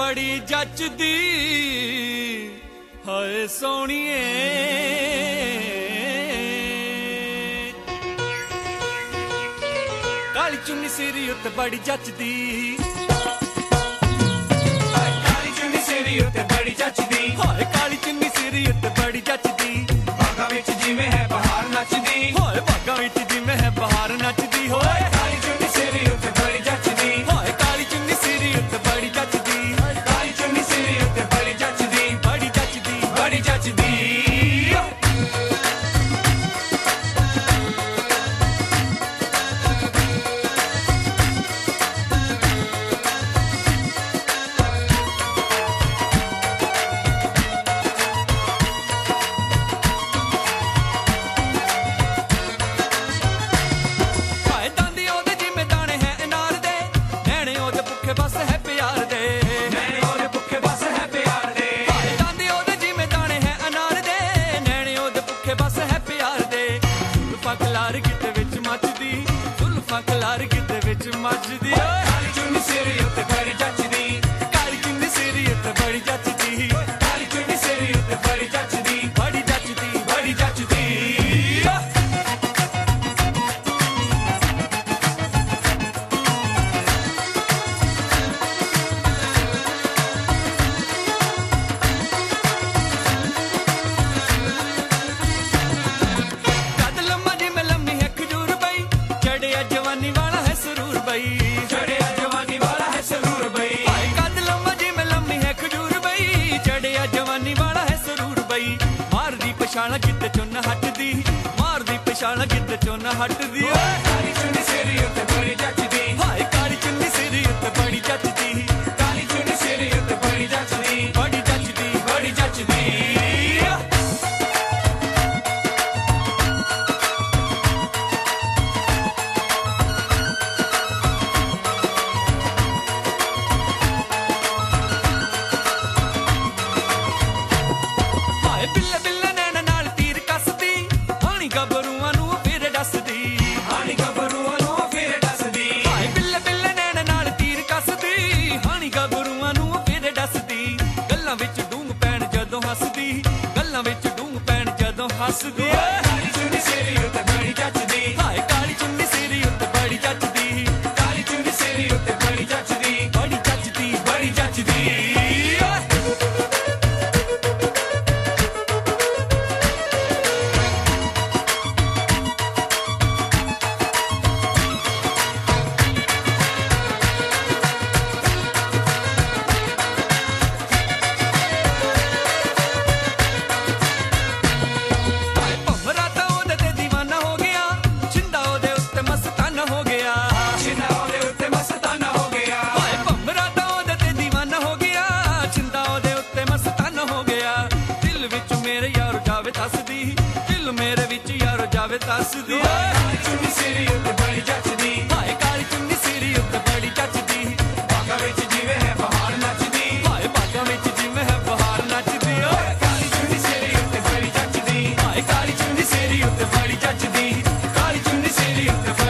बड़ी जचदी हाय सोहणीए काली चुन्नी सिरी उत्ते बड़ी जचदी काली चुन्नी सिरी उत्ते बड़ी जचदी हाय काली चुन्नी सिरी उत्ते बड़ी जचदी बागा विच जिवें है बहार नचदी हाय बागा विच जिवें है बहार नचदी होए काली चुन्नी सिरी उत्ते बड़ी जचदी हाय काली चुन्नी सिरी उत्ते बड़ी जचदी काली चुन्नी सिरी उत्ते बड़ी जचदी बड़ी जचदी बड़ी जचदी बस है प्यार दे नैने ओदे भुखे बस है प्यार दे दांदे ओदे जिवें दाने है अनार दे नैने ओदे भुखे बस है प्यार दे जुल्फां खलार गिद्दे विच मचदी जुल्फां खलार गिद्दे विच मचदी काली चुन्नी सिरी उत्ते बड़ी जचदी काली चुन्नी सिरी उत्ते बड़ी जचदी काली चुन्नी सिरी उत्ते बड़ी जचदी बड़ी जचदी बड़ी जचदी जवानी वाला है सुरूर बई चढ़िया जवानी वाला है सुरूर बई कद लम्मा जिवें लम्मी है खजूर बई चढ़िया जवानी वाला है सुरूर बई मार दी पछाण गिद्दे चों ना हटदी मार दी पछाण गिद्दे चों ना हटदी काली चुन्नी सिरी उत्ते बड़ी जचदी हाय काली चुन्नी सिरी उत्ते बड़ी जचदी काली चुन्नी सिरी उत्ते बड़ी जचदी बड़ी जचदी बड़ी जचदी बिल्ले बिल्ले नैना नाल तीर कसदी हानी गबरूआं नूं फिर डसदी हानी गबरूआं नूं फिर डसदी हाय बिल्ले बिल्ले नैना नाल तीर कसदी हानी गबरूआं नूं फिर डसदी गल्लां विच डूंग पैण जदों हसदी गल्लां विच डूंग पैण जदों हसदी काली चुन्नी सिरी उत्ते बड़ी जचदी हाय काली चुन्नी सिरी उत्ते बड़ी जचदी काली चुन्नी सिरी उत्ते बड़ी जचदी बड़ी जचदी बड़ी जचदी मेरे यारो जावे तसदी दिल मेरे विच यारो जावे तसदी काली चुन्नी सिरी उत्ते बड़ी जचदी हाय काली चुन्नी सिरी उत्ते बड़ी जचदी बागा विच जिवें है बहार नचदी हाय बागा विच जिवें है बहार नचदी काली चुन्नी सिरी उत्ते बड़ी जचदी हाय काली चुन्नी सिरी उत्ते बड़ी जचदी काली चुन्नी सिरी उत्ते